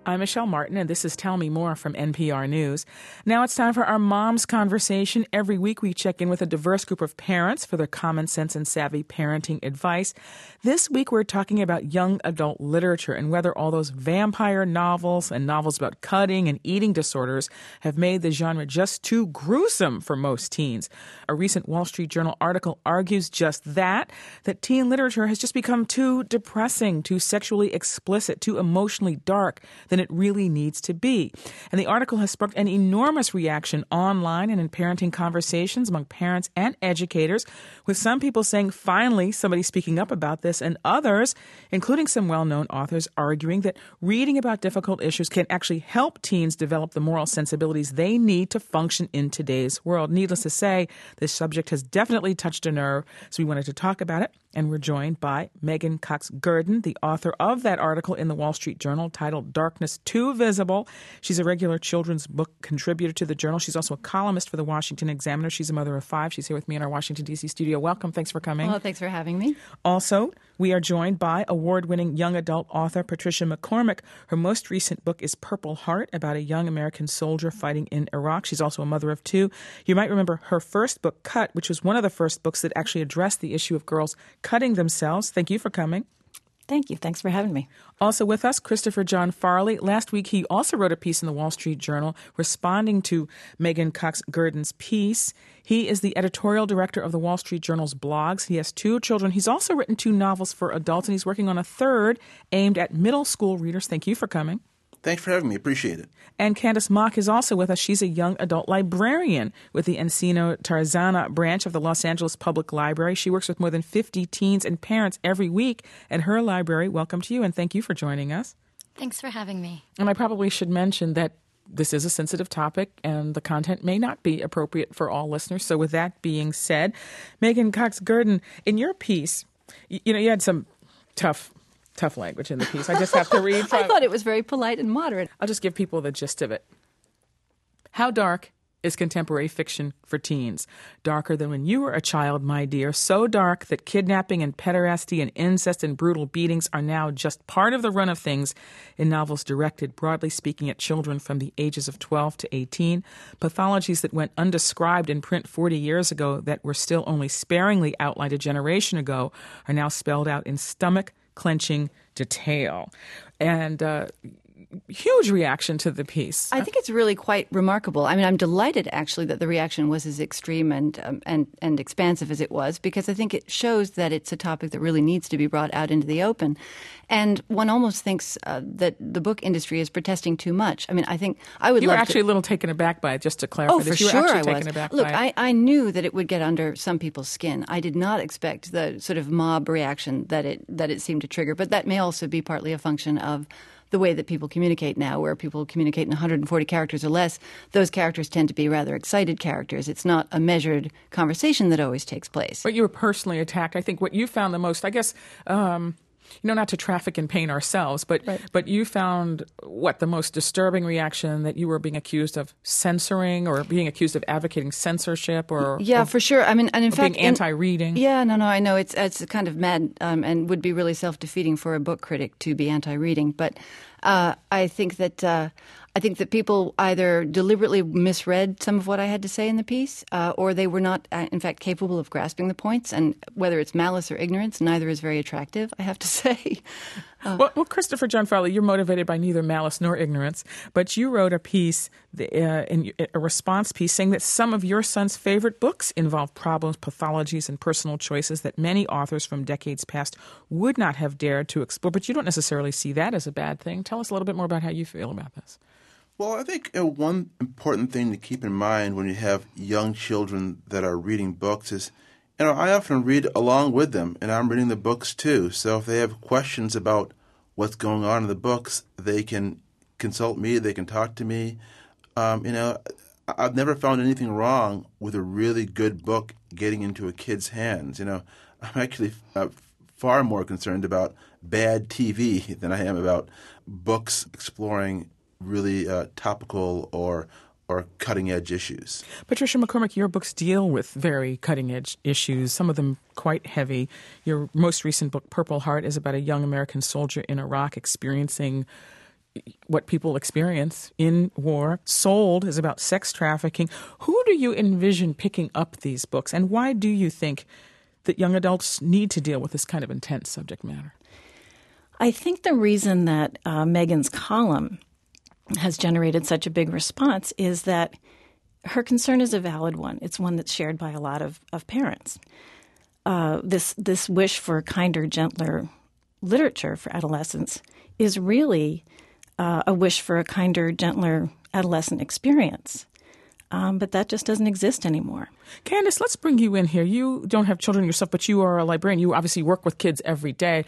I'm Michelle Martin, and this is Tell Me More from NPR News. Now it's time for our Mom's Conversation. Every week we check in with a diverse group of parents for their common sense and savvy parenting advice. This week we're talking about young adult literature and whether all those vampire novels and novels about cutting and eating disorders have made the genre just too gruesome for most teens. A recent Wall Street Journal article argues just that teen literature has just become too depressing, too sexually explicit, too emotionally dark than it really needs to be. And the article has sparked an enormous reaction online and in parenting conversations among parents and educators, with some people saying, finally, somebody speaking up about this, and others, including some well-known authors, arguing that reading about difficult issues can actually help teens develop the moral sensibilities they need to function in today's world. Needless to say, this subject has definitely touched a nerve, so we wanted to talk about it. And we're joined by Megan Cox Gurdon, the author of that article in the Wall Street Journal titled Darkness Too Visible. She's a regular children's book contributor to the Journal. She's also a columnist for the Washington Examiner. She's a mother of 5. She's here with me in our Washington, D.C. studio. Welcome. Thanks for coming. Well, thanks for having me. Also, we are joined by award-winning young adult author Patricia McCormick. Her most recent book is Purple Heart, about a young American soldier fighting in Iraq. She's also a mother of 2. You might remember her first book, Cut, which was one of the first books that actually addressed the issue of girls cutting themselves. Thank you for coming. Thank you. Thanks for having me. Also with us, Christopher John Farley. Last week, he also wrote a piece in the Wall Street Journal responding to Megan Cox Gurdon's piece. He is the editorial director of the Wall Street Journal's blogs. He has 2 children. He's also written 2 novels for adults, and he's working on a third aimed at middle school readers. Thank you for coming. Thanks for having me. Appreciate it. And Candace Mock is also with us. She's a young adult librarian with the Encino Tarzana branch of the Los Angeles Public Library. She works with more than 50 teens and parents every week at her library. Welcome to you, and thank you for joining us. Thanks for having me. And I probably should mention that this is a sensitive topic, and the content may not be appropriate for all listeners. So with that being said, Megan Cox Gurdon, in your piece, you had some tough language in the piece. I just have to read from... I thought it was very polite and moderate. I'll just give people the gist of it. How dark is contemporary fiction for teens? Darker than when you were a child, my dear. So dark that kidnapping and pederasty and incest and brutal beatings are now just part of the run of things in novels directed, broadly speaking, at children from the ages of 12 to 18. Pathologies that went undescribed in print 40 years ago that were still only sparingly outlined a generation ago are now spelled out in stomach-clenching detail. And huge reaction to the piece. I think it's really quite remarkable. I mean, I'm delighted, actually, that the reaction was as extreme and expansive as it was, because I think it shows that it's a topic that really needs to be brought out into the open. And one almost thinks that the book industry is protesting too much. I mean, I think I would You love were actually to... a little taken aback by it, just to clarify. Oh, for you were sure actually I taken was. aback Look, by it. I knew that it would get under some people's skin. I did not expect the sort of mob reaction that it seemed to trigger. But that may also be partly a function of the way that people communicate now, where people communicate in 140 characters or less. Those characters tend to be rather excited characters. It's not a measured conversation that always takes place. But you were personally attacked. I think what you found the most, I guess, not to traffic in pain ourselves, but Right. but you found the most disturbing reaction, that you were being accused of censoring or being accused of advocating censorship or For sure. I mean, and in fact, being anti-reading. Yeah, no, I know it's kind of mad and would be really self-defeating for a book critic to be anti-reading. But I think that people either deliberately misread some of what I had to say in the piece, or they were not, in fact, capable of grasping the points. And whether it's malice or ignorance, neither is very attractive, I have to say. Well, Christopher John Farley, you're motivated by neither malice nor ignorance, but you wrote a piece, in a response piece, saying that some of your son's favorite books involve problems, pathologies, and personal choices that many authors from decades past would not have dared to explore. But you don't necessarily see that as a bad thing. Tell us a little bit more about how you feel about this. Well, I think one important thing to keep in mind when you have young children that are reading books is, I often read along with them, and I'm reading the books too. So if they have questions about what's going on in the books, they can consult me, they can talk to me. I've never found anything wrong with a really good book getting into a kid's hands. I'm actually far more concerned about bad TV than I am about books exploring really topical or cutting-edge issues. Patricia McCormick, your books deal with very cutting-edge issues, some of them quite heavy. Your most recent book, Purple Heart, is about a young American soldier in Iraq experiencing what people experience in war. Sold is about sex trafficking. Who do you envision picking up these books, and why do you think that young adults need to deal with this kind of intense subject matter? I think the reason that Megan's column has generated such a big response is that her concern is a valid one. It's one that's shared by a lot of parents. This wish for kinder, gentler literature for adolescents is really a wish for a kinder, gentler adolescent experience. But that just doesn't exist anymore. Candace, let's bring you in here. You don't have children yourself, but you are a librarian. You obviously work with kids every day.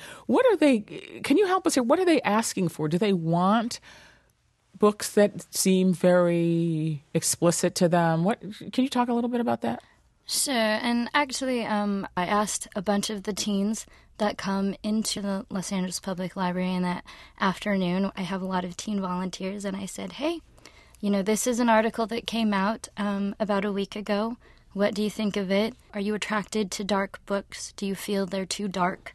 Can you help us here? What are they asking for? Do they want books that seem very explicit to them? Can you talk a little bit about that? Sure. And actually, I asked a bunch of the teens that come into the Los Angeles Public Library in that afternoon. I have a lot of teen volunteers, and I said, hey, this is an article that came out about a week ago. What do you think of it? Are you attracted to dark books? Do you feel they're too dark?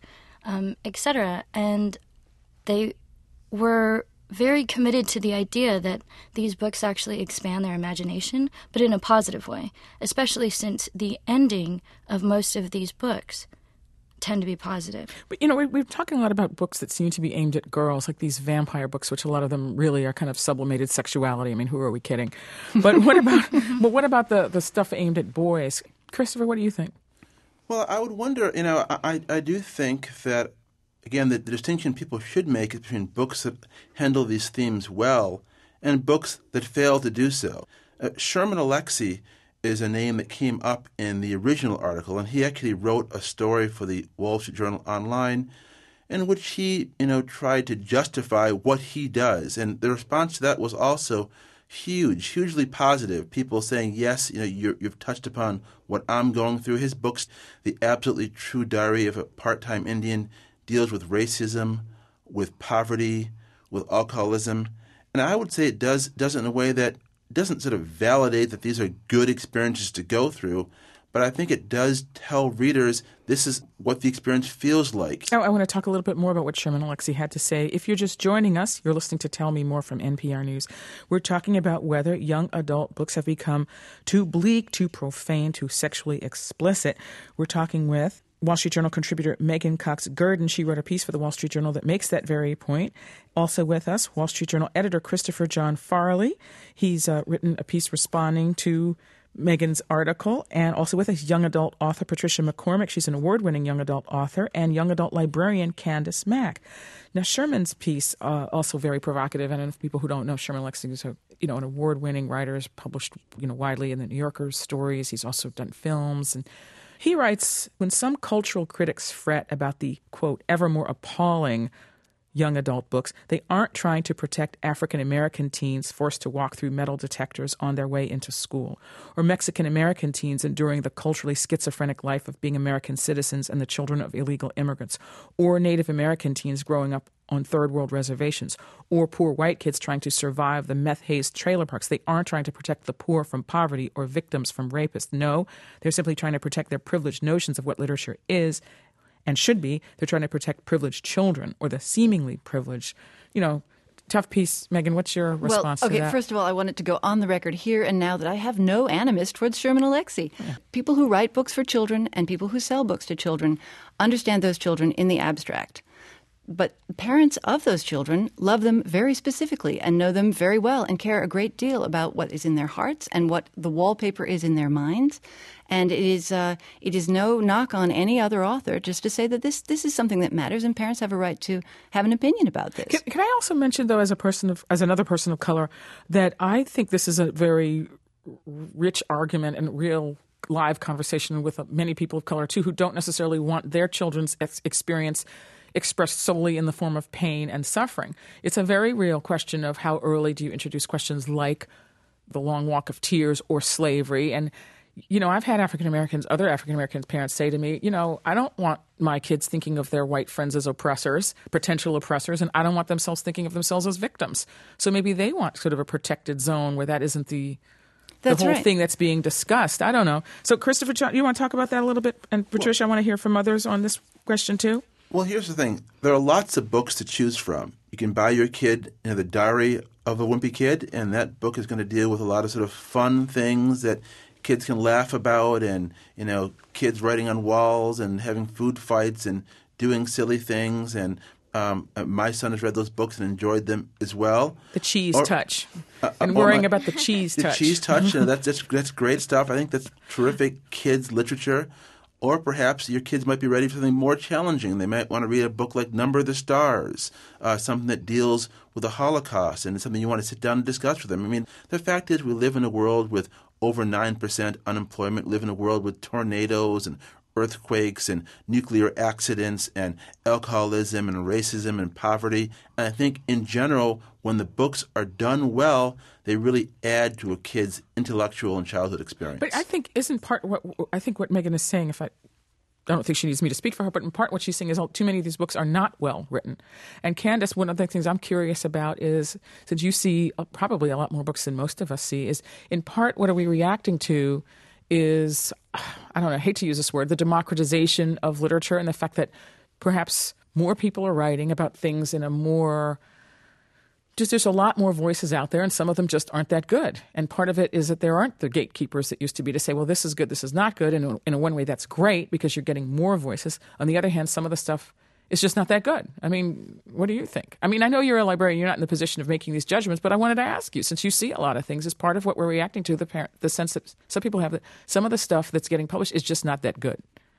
Etc. And they were very committed to the idea that these books actually expand their imagination, but in a positive way, especially since the ending of most of these books tend to be positive. But, we're talking a lot about books that seem to be aimed at girls, like these vampire books, which a lot of them really are kind of sublimated sexuality. I mean, who are we kidding? But what about the stuff aimed at boys? Christopher, what do you think? Well, I would wonder, I do think that, again, the distinction people should make is between books that handle these themes well and books that fail to do so. Sherman Alexie is a name that came up in the original article, and he actually wrote a story for the Wall Street Journal Online in which he, tried to justify what he does. And the response to that was also hugely positive. People saying, yes, you've touched upon what I'm going through. His books, The Absolutely True Diary of a Part-Time Indian, deals with racism, with poverty, with alcoholism. And I would say it does it in a way that doesn't sort of validate that these are good experiences to go through, but I think it does tell readers this is what the experience feels like. Now, I want to talk a little bit more about what Sherman Alexie had to say. If you're just joining us, you're listening to Tell Me More from NPR News. We're talking about whether young adult books have become too bleak, too profane, too sexually explicit. We're talking with Wall Street Journal contributor Megan Cox Gurdon. She wrote a piece for the Wall Street Journal that makes that very point. Also with us, Wall Street Journal editor Christopher John Farley. He's written a piece responding to Megan's article. And also with us, young adult author Patricia McCormick. She's an award-winning young adult author. And young adult librarian Candace Mack. Now, Sherman's piece, also very provocative. And for people who don't know, Sherman Alexie is an award-winning writer. He's published widely in the New Yorker's stories. He's also done films. And he writes, when some cultural critics fret about the, quote, ever more appalling young adult books, they aren't trying to protect African-American teens forced to walk through metal detectors on their way into school, or Mexican-American teens enduring the culturally schizophrenic life of being American citizens and the children of illegal immigrants, or Native American teens growing up on third world reservations, or poor white kids trying to survive the meth-hazed trailer parks. They aren't trying to protect the poor from poverty or victims from rapists. No, they're simply trying to protect their privileged notions of what literature is and should be. They're trying to protect privileged children or the seemingly privileged. Tough piece. Megan, what's your response to that? Okay, first of all, I wanted to go on the record here and now that I have no animus towards Sherman Alexie. Yeah. People who write books for children and people who sell books to children understand those children in the abstract. But parents of those children love them very specifically and know them very well and care a great deal about what is in their hearts and what the wallpaper is in their minds. And it is no knock on any other author just to say that this is something that matters and parents have a right to have an opinion about this. Can I also mention, though, as another person of color, that I think this is a very rich argument and real live conversation with many people of color, too, who don't necessarily want their children's experience expressed solely in the form of pain and suffering. It's a very real question of how early do you introduce questions like the long walk of tears or slavery. And, I've had other African American parents say to me, I don't want my kids thinking of their white friends as oppressors, potential oppressors, and I don't want themselves thinking of themselves as victims. So maybe they want sort of a protected zone where that isn't the whole thing that's being discussed. I don't know. So, Christopher, you want to talk about that a little bit? And Patricia, I want to hear from others on this question, too. Well, here's the thing. There are lots of books to choose from. You can buy your kid The Diary of a Wimpy Kid, and that book is going to deal with a lot of sort of fun things that kids can laugh about, and kids writing on walls and having food fights and doing silly things. And my son has read those books and enjoyed them as well. The cheese touch, and worrying about the cheese touch. The cheese touch, that's great stuff. I think that's terrific kids literature. Or perhaps your kids might be ready for something more challenging. They might want to read a book like Number the Stars, something that deals with the Holocaust, and it's something you want to sit down and discuss with them. I mean, the fact is we live in a world with over 9% unemployment, live in a world with tornadoes and earthquakes and nuclear accidents and alcoholism and racism and poverty. And I think in general, when the books are done well, they really add to a kid's intellectual and childhood experience. But I think what Megan is saying, I don't think she needs me to speak for her, but in part what she's saying is too many of these books are not well written. And Candace, one of the things I'm curious about is, since you see probably a lot more books than most of us see, is in part what are we reacting to is, I don't know, I hate to use this word, the democratization of literature and the fact that perhaps more people are writing about things in a more, just there's a lot more voices out there, and some of them just aren't that good. And part of it is that there aren't the gatekeepers that used to be to say, well, this is good, this is not good. And in one way, that's great because you're getting more voices. On the other hand, some of the stuff is just not that good. I mean, what do you think? I mean, I know you're a librarian, you're not in the position of making these judgments, but I wanted to ask you, since you see a lot of things, is part of what we're reacting to the sense that some people have that some of the stuff that's getting published is just not that good.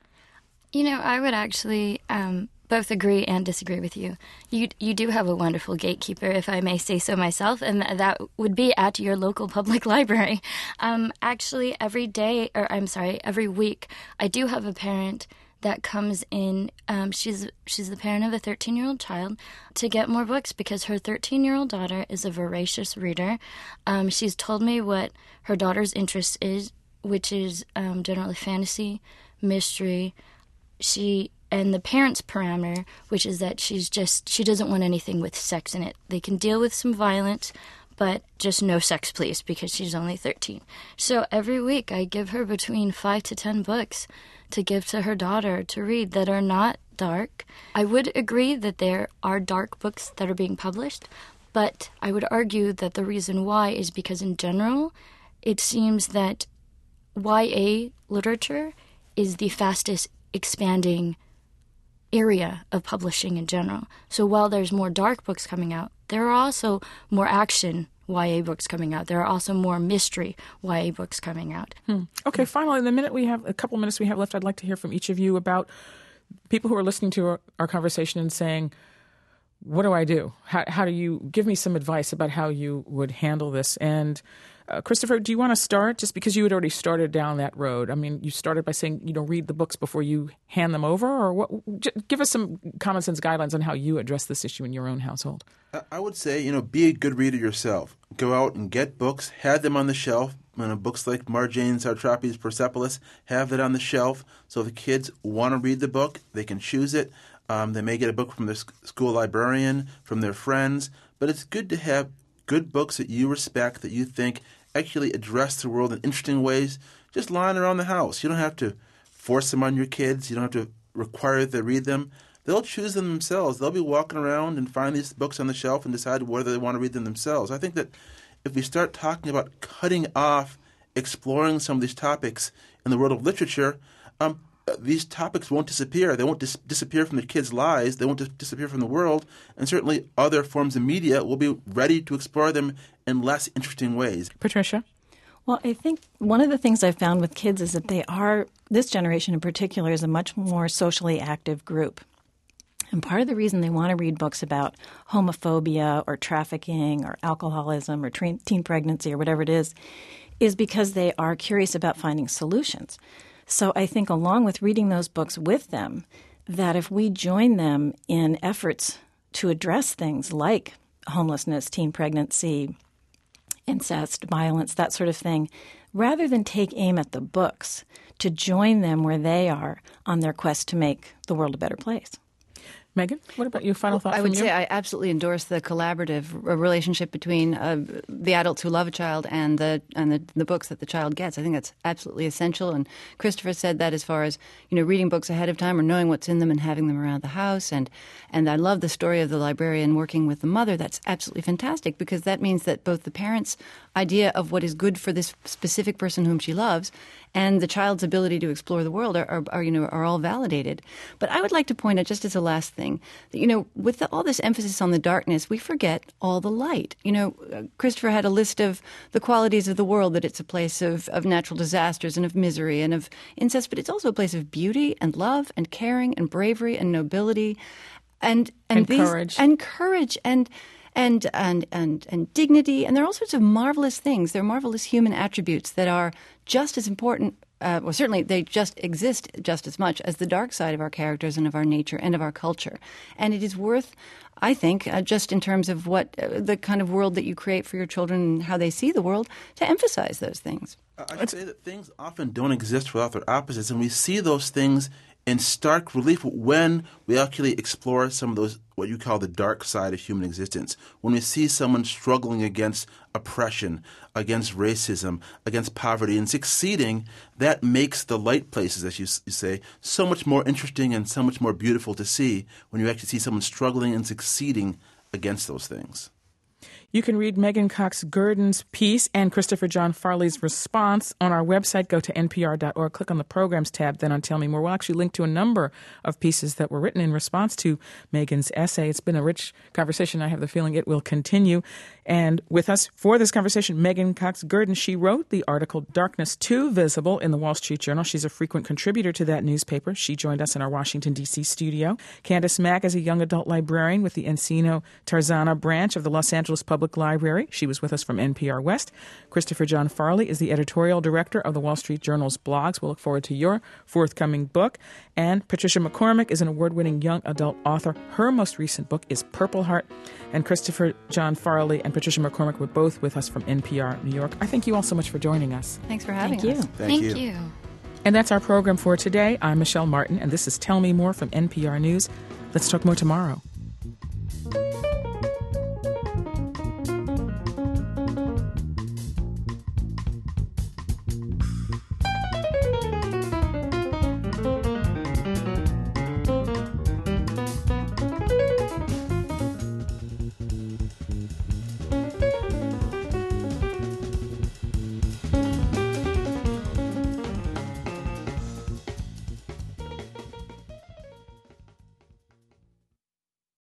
I would actually both agree and disagree with you. You do have a wonderful gatekeeper, if I may say so myself, and that would be at your local public library. Actually, every week, I do have a parent that comes in. She's the parent of a 13-year-old child to get more books because her 13-year-old daughter is a voracious reader. She's told me what her daughter's interest is, which is generally fantasy, mystery. And the parent's parameter, which is that she doesn't want anything with sex in it. They can deal with some violence, but just no sex, please, because she's only 13. So every week I give her between 5 to 10 books to give to her daughter to read that are not dark. I would agree that there are dark books that are being published, but I would argue that the reason why is because in general, it seems that YA literature is the fastest expanding area of publishing in general. So while there's more dark books coming out, there are also more action YA books coming out. There are also more mystery YA books coming out. Okay, finally, in a couple minutes we have left, I'd like to hear from each of you about people who are listening to our conversation and saying, what do I do? How do you give me some advice about how you would handle this? And Christopher, do you want to start? Just because you had already started down that road. I mean, you started by saying, read the books before you hand them over, or what? Give us some common sense guidelines on how you address this issue in your own household. I would say, be a good reader yourself. Go out and get books, have them on the shelf. Books like Marjane Satrapi's Persepolis, have it on the shelf. So if the kids want to read the book, they can choose it. They may get a book from their school librarian, from their friends. But it's good to have good books that you respect, that you think actually address the world in interesting ways, just lying around the house. You don't have to force them on your kids. You don't have to require that they read them. They'll choose them themselves. They'll be walking around and find these books on the shelf and decide whether they want to read them themselves. I think that if we start talking about cutting off exploring some of these topics in the world of literature, these topics won't disappear. They won't disappear from the kids' lives. They won't disappear from the world. And certainly other forms of media will be ready to explore them in less interesting ways. Patricia? Well, I think one of the things I've found with kids is that this generation in particular is a much more socially active group. And part of the reason they want to read books about homophobia or trafficking or alcoholism or teen pregnancy or whatever it is because they are curious about finding solutions. So I think along with reading those books with them, that if we join them in efforts to address things like homelessness, teen pregnancy, incest, violence, that sort of thing, rather than take aim at the books, to join them where they are on their quest to make the world a better place. Megan, what about you? Final thought I from would you? say I absolutely endorse the collaborative relationship between the adults who love a child and the books that the child gets. I think that's absolutely essential. And Christopher said that as far as, reading books ahead of time or knowing what's in them and having them around the house. And I love the story of the librarian working with the mother. That's absolutely fantastic, because that means that both the parent's idea of what is good for this specific person whom she loves and the child's ability to explore the world are all validated. But I would like to point out, just as a last thing, that, with all this emphasis on the darkness, we forget all the light. Christopher had a list of the qualities of the world, that it's a place of natural disasters and of misery and of incest, but it's also a place of beauty and love and caring and bravery and nobility and courage. And courage and dignity. And there are all sorts of marvelous things. There are marvelous human attributes that are just as important. Well, certainly they just exist just as much as the dark side of our characters and of our nature and of our culture. And it is worth, I think, just in terms of what the kind of world that you create for your children and how they see the world, to emphasize those things. I'd say that things often don't exist without their opposites, and we see those things in stark relief when we actually explore some of those, what you call the dark side of human existence. When we see someone struggling against oppression, against racism, against poverty, and succeeding, that makes the light places, as you say, so much more interesting and so much more beautiful to see when you actually see someone struggling and succeeding against those things. You can read Megan Cox Gurdon's piece and Christopher John Farley's response on our website. Go to npr.org, click on the Programs tab, then on Tell Me More. We'll actually link to a number of pieces that were written in response to Megan's essay. It's been a rich conversation. I have the feeling it will continue. And with us for this conversation, Megan Cox Gurdon. She wrote the article Darkness Too Visible in the Wall Street Journal. She's a frequent contributor to that newspaper. She joined us in our Washington, D.C. studio. Candace Mack is a young adult librarian with the Encino Tarzana branch of the Los Angeles Public Library. She was with us from NPR West. Christopher John Farley is the editorial director of the Wall Street Journal's blogs. We'll look forward to your forthcoming book. And Patricia McCormick is an award-winning young adult author. Her most recent book is Purple Heart. And Christopher John Farley and Patricia McCormick were both with us from NPR New York. I thank you all so much for joining us. Thanks for having us. Thank you. Thank you. And that's our program for today. I'm Michelle Martin, and this is Tell Me More from NPR News. Let's talk more tomorrow.